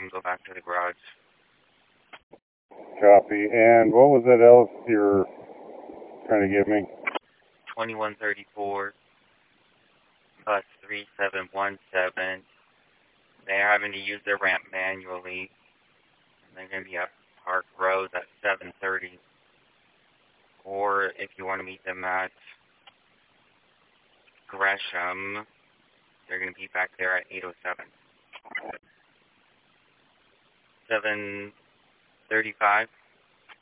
go back to the garage. Copy. And what was it else you're trying to give me? 2134, bus 3717. They're having to use their ramp manually. They're going to be at Park Road at 7:30. Or if you want to meet them at Gresham, they're going to be back there at 8:07. 7:35.